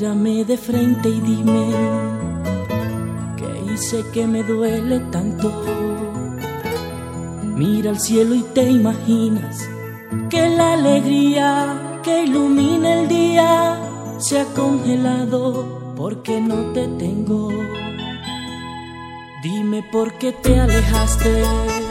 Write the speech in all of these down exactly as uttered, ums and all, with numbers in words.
Mírame de frente y dime qué hice que me duele tanto. Mira al cielo y te imaginas que la alegría que ilumina el día se ha congelado porque no te tengo. Dime por qué te alejaste,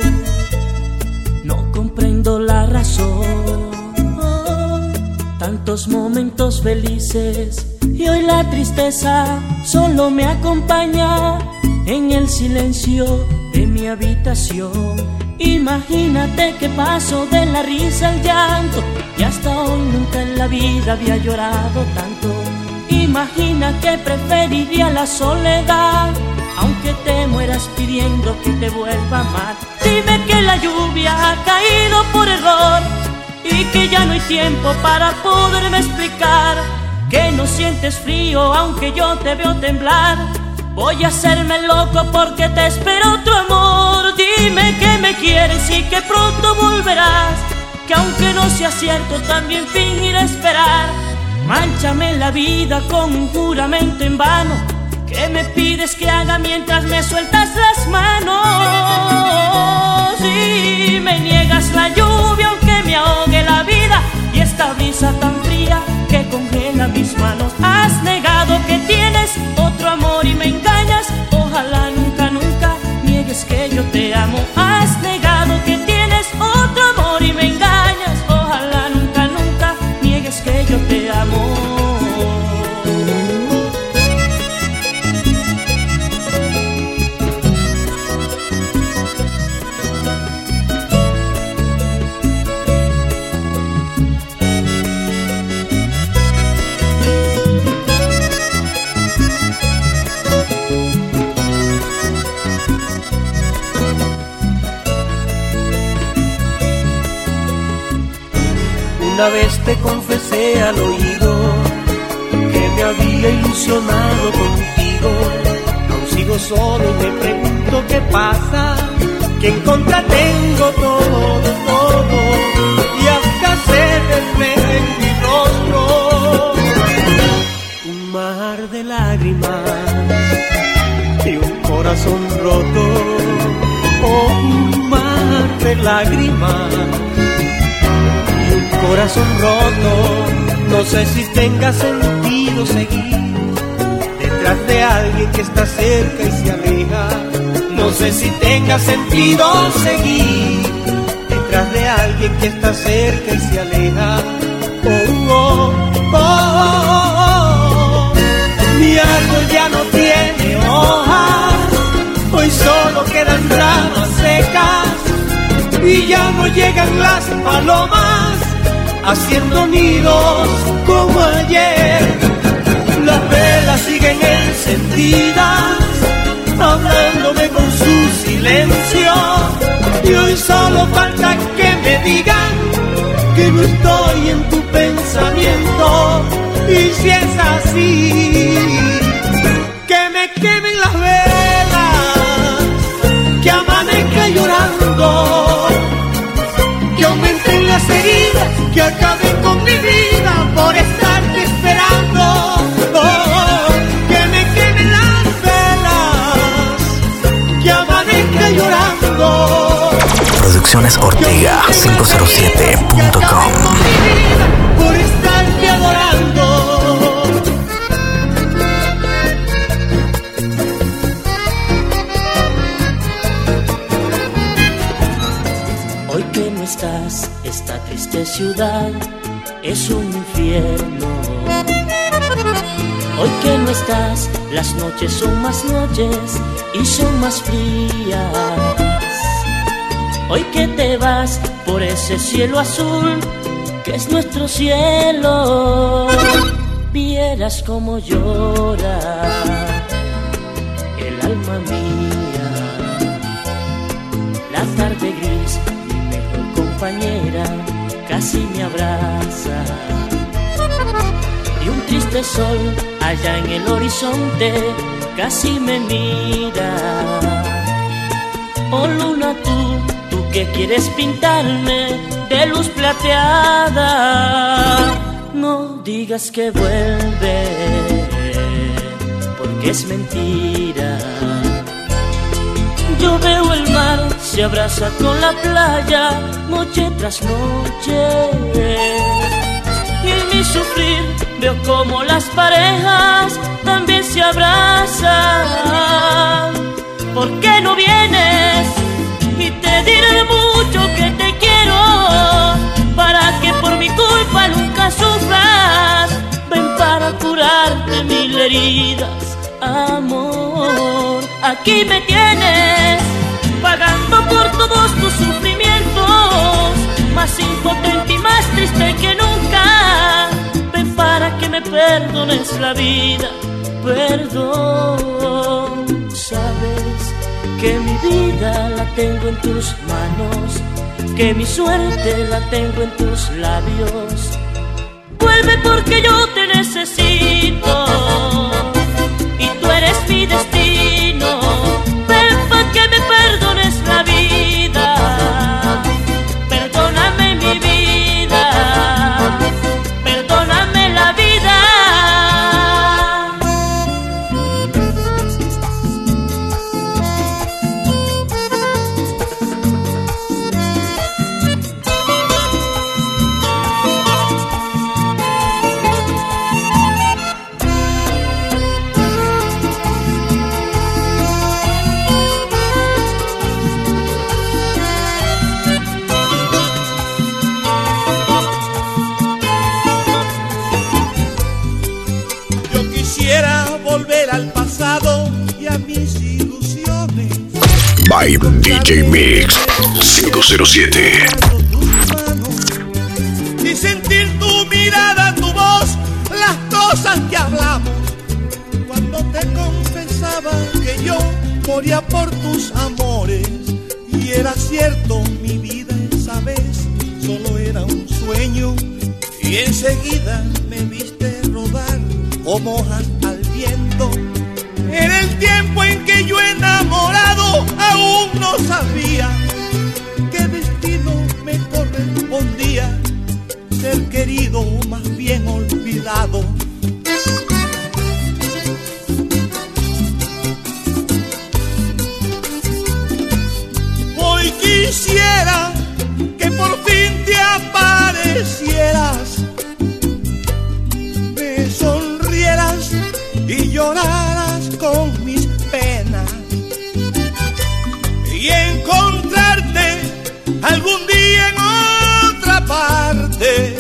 no comprendo la razón. Tantos momentos felices y hoy la tristeza solo me acompaña en el silencio de mi habitación. Imagínate que paso de la risa al llanto y hasta hoy nunca en la vida había llorado tanto. Imagina que preferiría la soledad, aunque te mueras pidiendo que te vuelva a amar. Dime que la lluvia ha caído por error y que ya no hay tiempo para poderme explicar, que no sientes frío aunque yo te veo temblar. Voy a hacerme loco porque te espero otro amor. Dime que me quieres y que pronto volverás, que aunque no sea cierto también fingiré esperar. Mánchame la vida con un juramento en vano, ¿qué me pides que haga mientras me sueltas las manos? Si me niegas la lluvia aunque me ahogue la vida y esta brisa tan fría que congela mis manos. Has negado que tienes otro amor y me engañas. Ojalá nunca, nunca niegues que yo te amo. Has negado que tienes otro amor y me engañas. Ojalá nunca, nunca niegues que yo te amo. Una vez te confesé al oído que me había ilusionado contigo. Aún sigo solo y me pregunto qué pasa, que en contra tengo todo, todo, y hasta se refleja en mi rostro un mar de lágrimas y un corazón roto. Oh, un mar de lágrimas, corazón roto. No sé si tenga sentido seguir detrás de alguien que está cerca y se aleja. No sé si tenga sentido seguir detrás de alguien que está cerca y se aleja. Oh, oh, oh, oh, oh. Mi árbol ya no tiene hojas, hoy solo quedan ramas secas y ya no llegan las palomas haciendo nidos como ayer. Las velas siguen encendidas, hablándome con su silencio, y hoy solo falta que me digan que no estoy en tu pensamiento. Y si es así, que me quemen las velas, que amanezca llorando, que aumenten las heridas, que acaben con mi vida por estarte esperando. Oh, que me quemen las velas, que amanezca llorando. Producciones Ortega cinco cero siete punto com. Por estarte adorando. Hoy que no estás, esta triste ciudad es un infierno. Hoy que no estás, las noches son más noches y son más frías. Hoy que te vas por ese cielo azul que es nuestro cielo, vieras cómo llora el alma mía. La tarde gris, mi mejor compañera, casi me abraza, y un triste sol allá en el horizonte casi me mira. Oh luna, tú, tú que quieres pintarme de luz plateada, no digas que vuelves, que es mentira. Yo veo el mar, se abraza con la playa, noche tras noche. Y en mi sufrir veo como las parejas también se abrazan. ¿Por qué no vienes? Y te diré mucho que te quiero, para que por mi culpa nunca sufras. Ven para curarte mil heridas, amor. Aquí me tienes, pagando por todos tus sufrimientos, más impotente y más triste que nunca. Ven para que me perdones la vida, perdón. Sabes que mi vida la tengo en tus manos, que mi suerte la tengo en tus labios. Vuelve porque yo te necesito y tú eres mi destino. Ven para que me perdones la vida, perdóname mi vida, perdóname la vida. By D J Mix cinco cero siete. Y sentir tu mirada, tu voz, las cosas que hablamos. Cuando te confesaba que yo moría por tus amores. Y era cierto, mi vida esa vez solo era un sueño. Y enseguida me viste rodar como hojas al viento. En el tiempo en que yo enamorado aún no sabía qué destino me correspondía, ser querido o más bien olvidado. Hoy quisiera que por fin te aparecieras, me sonrieras y lloraras con mis penas, y encontrarte algún día en otra parte,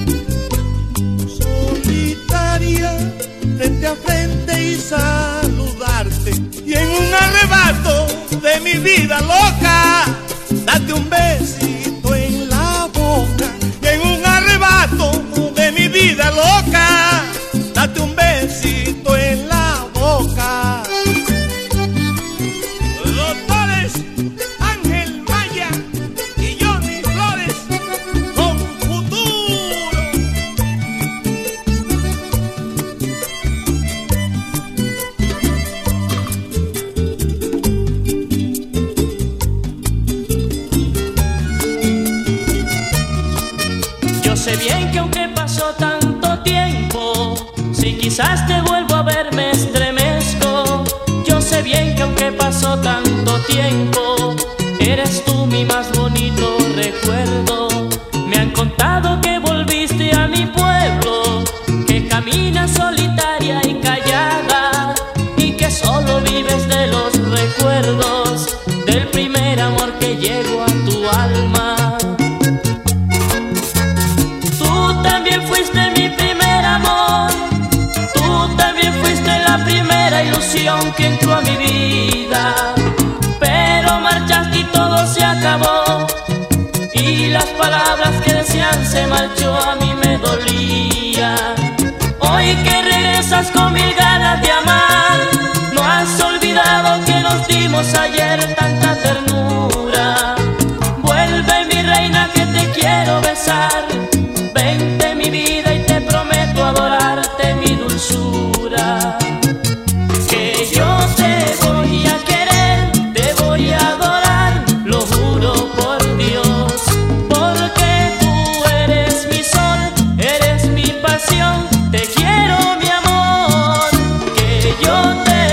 solitaria, frente a frente, y saludarte. Y en un arrebato de mi vida loca, date un besito en la boca. Y en un arrebato de mi vida loca, date un besito en la boca. Doctores Ángel Maya y Johnny Flores con futuro. Yo sé bien que aunque pasó tanto tiempo, si quizás te vuelvo a ver me estremezco. Yo sé bien que aunque pasó tanto tiempo, eres tú mi más bonito recuerdo. Me han contado que volviste a mi pueblo, que caminas solitaria y callada, y que solo vives de los recuerdos del primer amor que llegó a tu alma. Tú también fuiste mi primer amor, tú también fuiste la primera ilusión que entró a mi vida. Pero marchaste y todo se acabó, y las palabras que decían se marchó, a mí me dolía. Hoy que regresas con mil ganas de amar, no has olvidado que nos dimos ayer tanta ternura. Vuelve mi reina que te quiero besar, vente mi vida y te prometo adorarte mi dulzura. Que yo te voy a querer, te voy a adorar, lo juro por Dios, porque tú eres mi sol, eres mi pasión, te quiero mi amor. Que yo te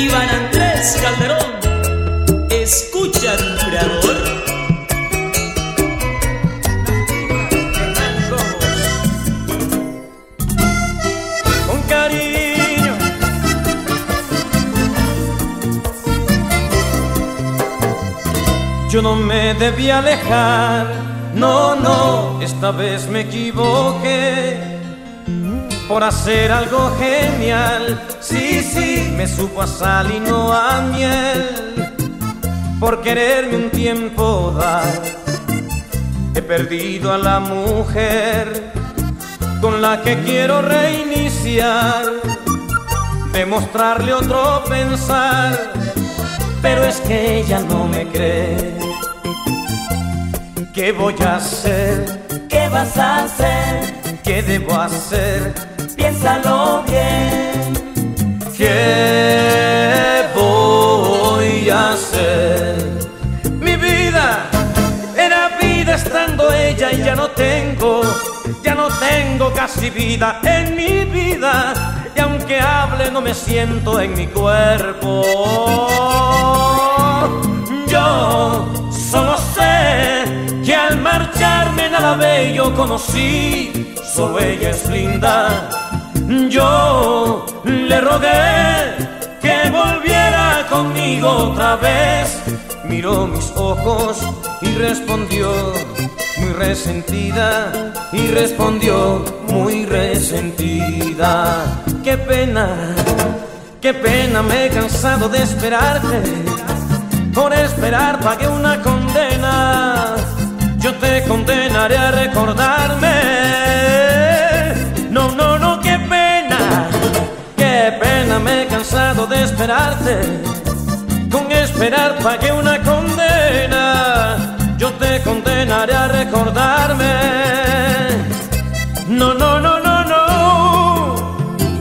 Iván Andrés Calderón, escucha a tu creador. Con cariño, yo no me debí alejar, no, no, esta vez me equivoqué por hacer algo genial. Sí, sí, me supo a sal y no a miel, por quererme un tiempo dar. He perdido a la mujer con la que quiero reiniciar, demostrarle otro pensar, pero es que ella no me cree. ¿Qué voy a hacer? ¿Qué vas a hacer? ¿Qué debo hacer? Piénsalo bien. ¿Qué voy a hacer? Mi vida era vida estando ella y ya no tengo, ya no tengo casi vida en mi vida. Y aunque hable no me siento en mi cuerpo. Yo solo sé que al marcharme nada bello conocí, solo ella es linda. Yo le rogué que volviera conmigo otra vez. Miró mis ojos y respondió muy resentida, y respondió muy resentida. Qué pena, qué pena, me he cansado de esperarte. Por esperar pagué una condena. Yo te condenaré a recordarme. No, no, no, qué pena, qué pena, me he cansado de esperarte. Con esperar pagué una condena. Yo te condenaré a recordarme. No, no, no, no, no.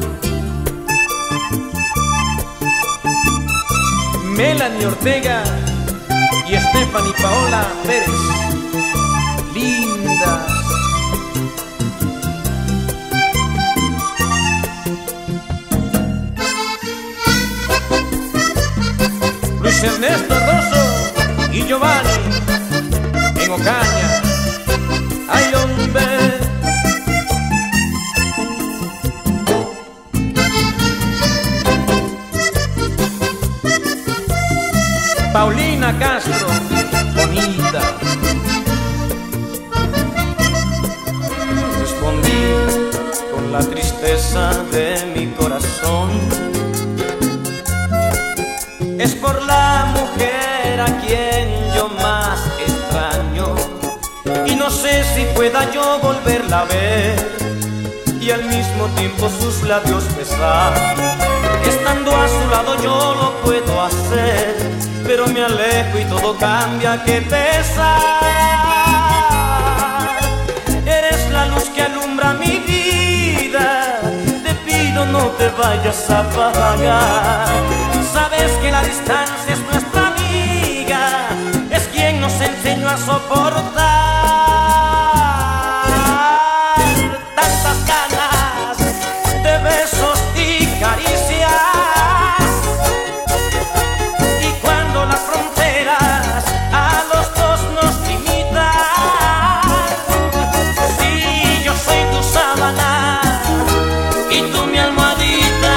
Melanie Ortega y Stephanie Paola Pérez, lindas. Luis Ernesto Rosso y Giovanni en Ocaña. Ay, hombre. Paulina Castro, bonita. Respondí con la tristeza de mi corazón. Es por la mujer a quien yo más extraño, y no sé si pueda yo volverla a ver y al mismo tiempo sus labios besar. Estando a su lado yo lo puedo hacer, pero me alejo y todo cambia, qué pesar. Eres la luz que alumbra mi vida, te pido no te vayas a apagar. Sabes que la distancia es nuestra amiga, es quien nos enseñó a soportar tantas ganas de besos y caricias. Y cuando las fronteras a los dos nos limitan, si yo soy tu sábana y tú mi almohadita,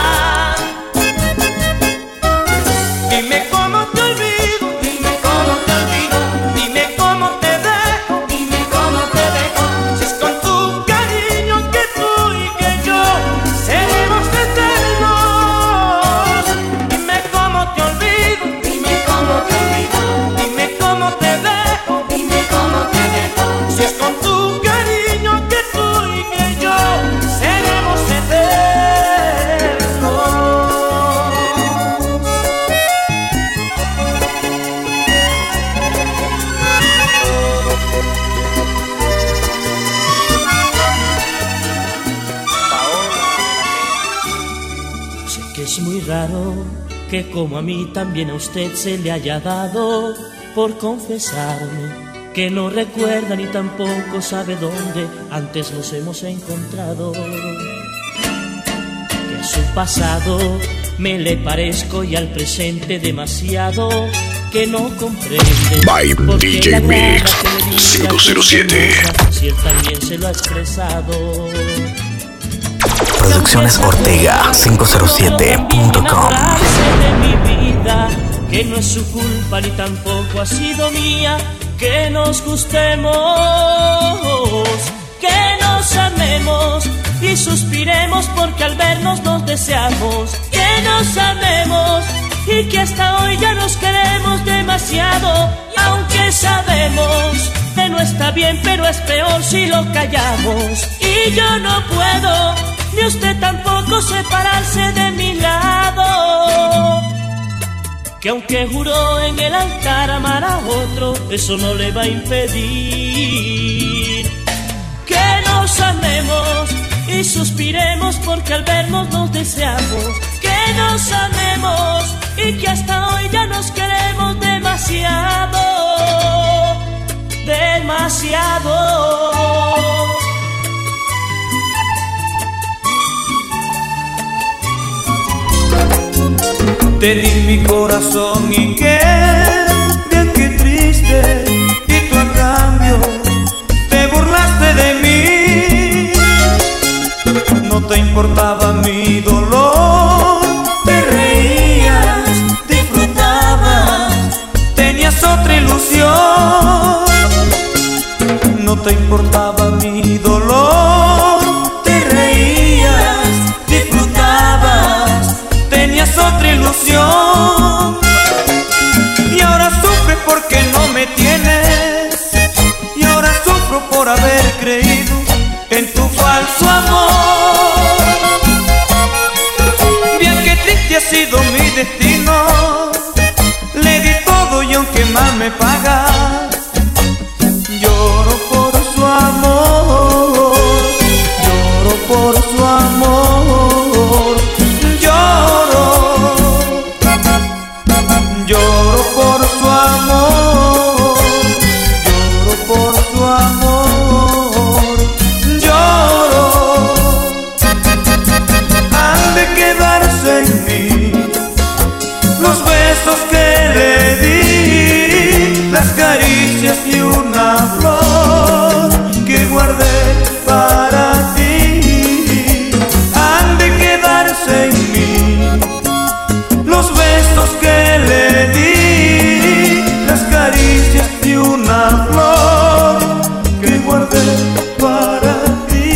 dime cómo te olvido, dime cómo te olvido, dime cómo te dejo, dime cómo te dejo. Si es con tu cariño que tú y que yo seremos eternos. Dime cómo te olvido, dime cómo te olvido, dime cómo te dejo, dime cómo te dejo. Si es con tu cariño que tú y que yo seremos eternos. Sé que es muy raro que como a mí también a usted se le haya dado por confesarme que no recuerda ni tampoco sabe dónde antes nos hemos encontrado. Que su pasado me le parezco y al presente demasiado que no comprende. By D J Mix cinco cero siete. Si él también se lo ha expresado. Producciones Ortega cinco cero siete punto com. De mi vida, que no es su culpa ni tampoco ha sido mía, que nos gustemos, que nos amemos y suspiremos porque al vernos nos deseamos, que nos amemos y que hasta hoy ya nos queremos demasiado. Y aunque sabemos que no está bien, pero es peor si lo callamos. Y yo no puedo, ni usted tampoco, separarse de mi lado. Que aunque juró en el altar amar a otro, eso no le va a impedir que nos amemos y suspiremos porque al vernos nos deseamos, que nos amemos y que hasta hoy ya nos queremos demasiado, demasiado. Te di mi corazón y qué, bien que triste, y tú a cambio te burlaste de mí. No te importaba mi dolor, te reías, disfrutabas, tenías otra ilusión. No te importaba mi dolor, te reías, disfrutabas, tenías otra ilusión. Y ahora sufres porque no me tienes, y ahora sufro por haber creído en tu falso amor. Bien que triste ha sido mi destino, le di todo y aunque más me pagas, lloro por su amor, lloro por su amor, lloro, lloro por su amor, lloro por su amor, lloro. Han de quedarse en mí los besos que le di, las caricias y una flor que guardé para ti. Han de quedarse en mí los besos que le di, las caricias y una flor que guardé para ti.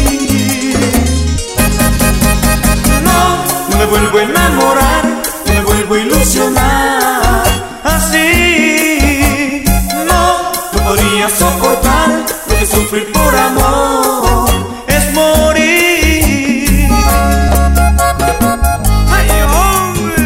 No, no me vuelvo a enamorar, no me vuelvo a ilusionar así. No, no podría soportar lo que sufrir por amor es morir. ¡Ay, hombre!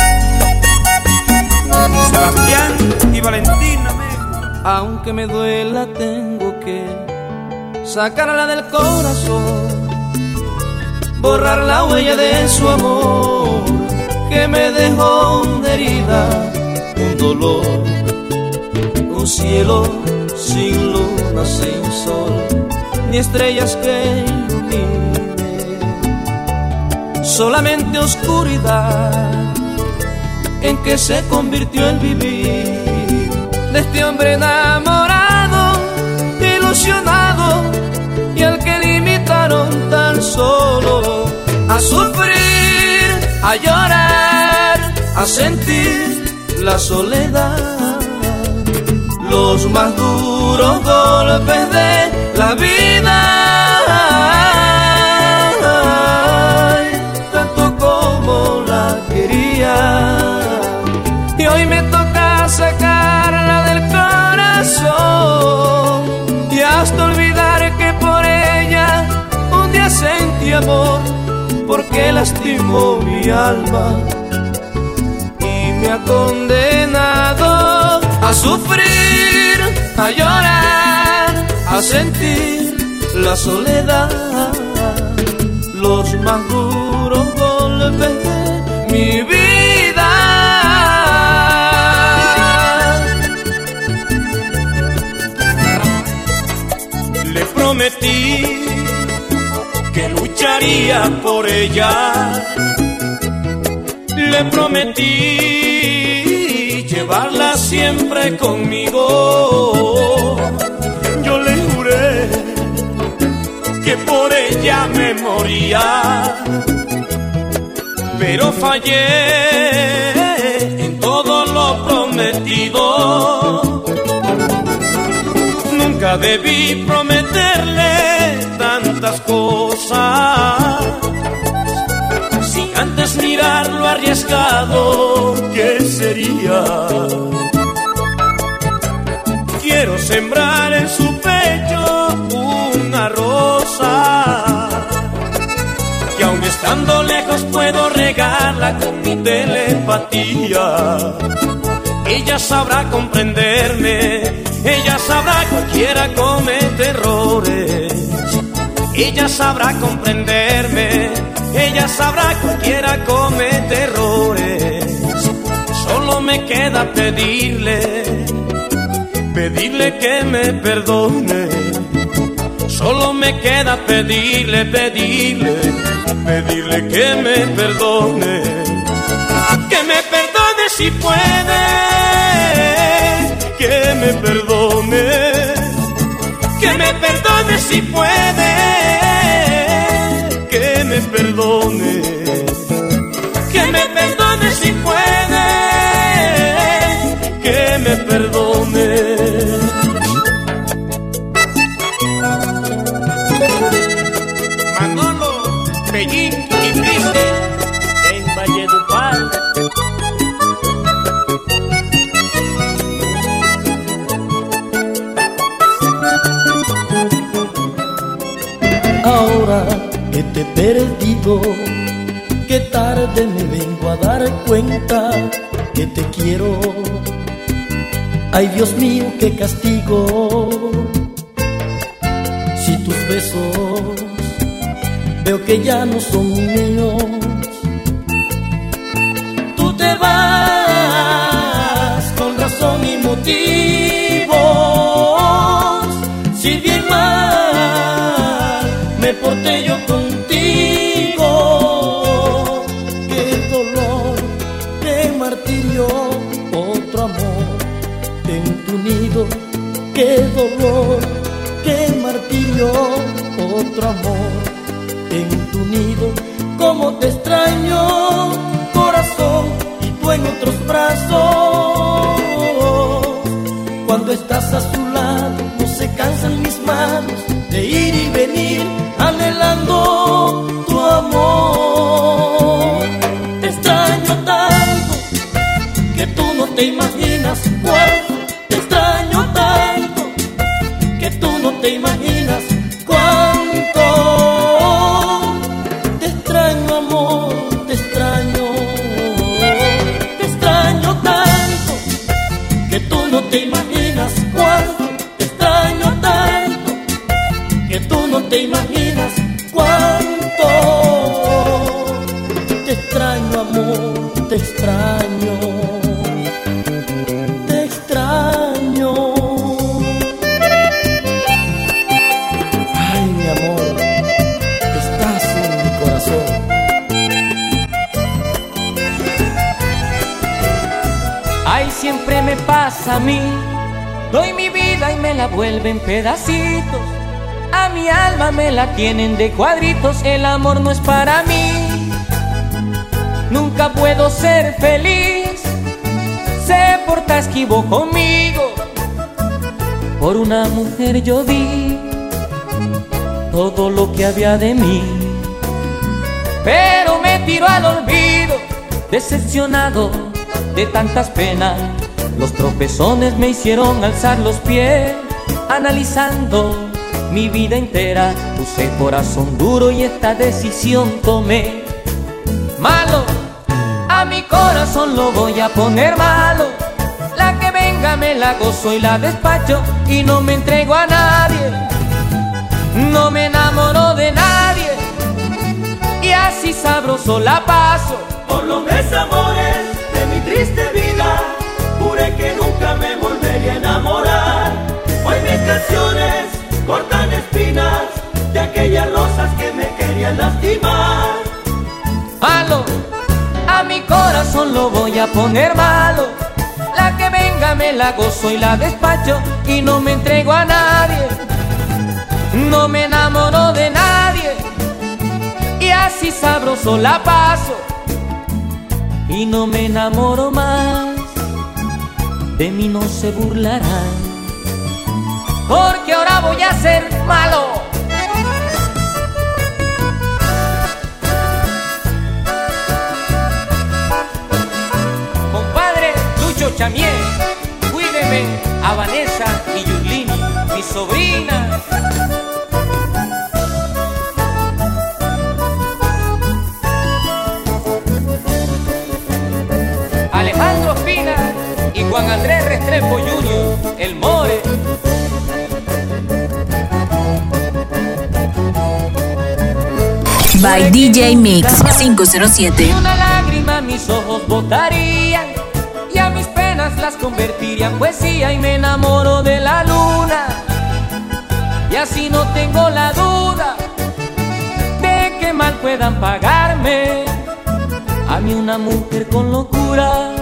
Sebastián y Valentina me... Aunque me duela tengo que sacarla del corazón, borrar la huella de su amor que me dejó una herida, un dolor, un cielo sin luna, sin sol, ni estrellas que iluminen, solamente oscuridad en que se convirtió el vivir de este hombre enamorado, ilusionado, y al que limitaron tan solo a sufrir, a llorar, a sentir la soledad, los más duros golpes de la vida. Ay, tanto como la quería, y hoy me toca sacarla del corazón y hasta olvidar que por ella un día sentí amor, porque lastimó mi alma y me ha condenado a sufrir, a llorar, a sentir la soledad, los más duros golpes de mi vida. Le prometí que lucharía por ella, le prometí llevarla siempre conmigo. Yo le juré que por ella me moría, pero fallé en todo lo prometido. Nunca debí prometerle tantas cosas sin antes mirar lo arriesgado que sería. Quiero sembrar en su pecho una rosa que aun estando lejos puedo regarla con mi telepatía. Ella sabrá comprenderme, ella sabrá cualquiera comete errores. Ella sabrá comprenderme, ella sabrá cualquiera comete errores. Solo me queda pedirle, pedirle que me perdone. Solo me queda pedirle, pedirle, pedirle que me perdone. Que me perdone si puede, que me perdone. Que me perdone si puede, que me perdone. Que me perdone si puede, que me perdone. Manolo, Pellín y Triste en Valledupar. Ahora que te he perdido, que tarde me vengo a dar cuenta que te quiero. Ay, Dios mío, qué castigo. Si tus besos veo que ya no son míos, tú te vas con razón y motivos. Si bien mal me porté yo contigo, qué dolor, qué martirio, otro amor en tu nido. Qué dolor, qué martirio, otro amor en tu nido. Cómo te extraño, corazón, y tú en otros brazos. Cuando estás a su lado, no se cansan mis manos de ir y venir, anhelando tu amor. Te extraño tanto que tú no te imaginas cuánto. Te extraño tanto que tú no te imaginas cuánto. Te extraño, amor, te extraño. Te extraño tanto que tú no te imaginas cuánto. Te extraño tanto que tú no te imaginas cuánto. Te extraño, amor, te extraño. Te extraño. Ay, mi amor, estás en mi corazón. Ay, siempre me pasa a mí. Doy mi vida y me la vuelven pedacitos. A mi alma me la tienen de cuadritos. El amor no es para mí. Nunca puedo ser feliz. Se porta esquivo conmigo. Por una mujer yo di todo lo que había de mí, pero me tiró al olvido, decepcionado de tantas penas. Los tropezones me hicieron alzar los pies. Analizando mi vida entera, puse corazón duro y esta decisión tomé. Malo, a mi corazón lo voy a poner malo. La que venga me la gozo y la despacho, y no me entrego a nadie. No me enamoro de nadie, y así sabroso la paso. Por los desamores de mi triste vida, juré que nunca me volvería a enamorar. Hoy mis canciones cortan espinas de aquellas rosas que me querían lastimar. Malo, a mi corazón lo voy a poner malo. La que venga me la gozo y la despacho y no me entrego a nadie. No me enamoro de nadie y así sabroso la paso. Y no me enamoro más, de mí no se burlarán, porque ahora voy a ser malo. Compadre Lucho Chamié, cuídeme a Vanessa y Yulini, mis sobrinas. Alejandro Espina y Juan Andrés Restrepo junior, el More. By D J Mix cinco cero siete. Y una lágrima mis ojos botarían y a mis penas las convertiría en poesía. Y me enamoro de la luna y así no tengo la duda de que mal puedan pagarme. A mí una mujer con locura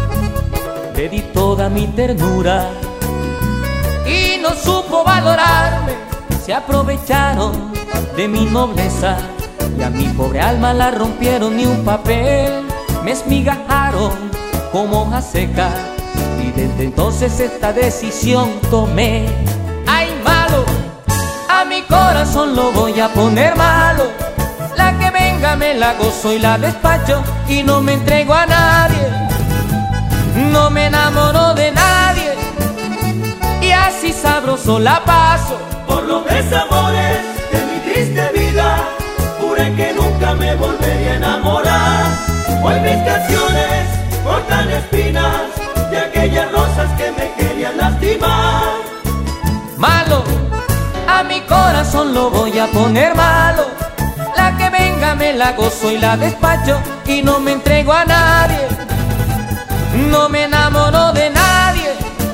le di toda mi ternura y no supo valorarme. Se aprovecharon de mi nobleza y a mi pobre alma la rompieron. Ni un papel me esmigajaron como hoja seca y desde entonces esta decisión tomé. Ay, malo, a mi corazón lo voy a poner malo. La que venga me la gozo y la despacho y no me entrego a nadie. No me enamoro de nadie y así sabroso la paso. Por los desamores de mi triste vida, juré que nunca me volvería a enamorar. Hoy mis canciones cortan espinas de aquellas rosas que me querían lastimar. Malo, a mi corazón lo voy a poner malo. La que venga me la gozo y la despacho y no me entrego a nadie. No me enamoro de nadie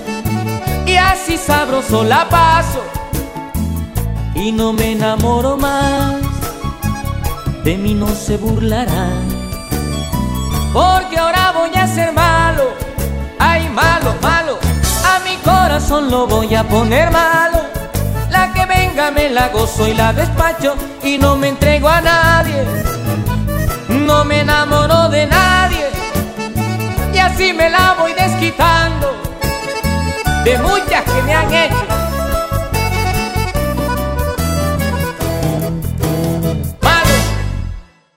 y así sabroso la paso. Y no me enamoro más, de mí no se burlarán, porque ahora voy a ser malo. Ay, malo, malo, a mi corazón lo voy a poner malo. La que venga me la gozo y la despacho y no me entrego a nadie. No me enamoro de nadie y así me la voy desquitando de muchas que me han hecho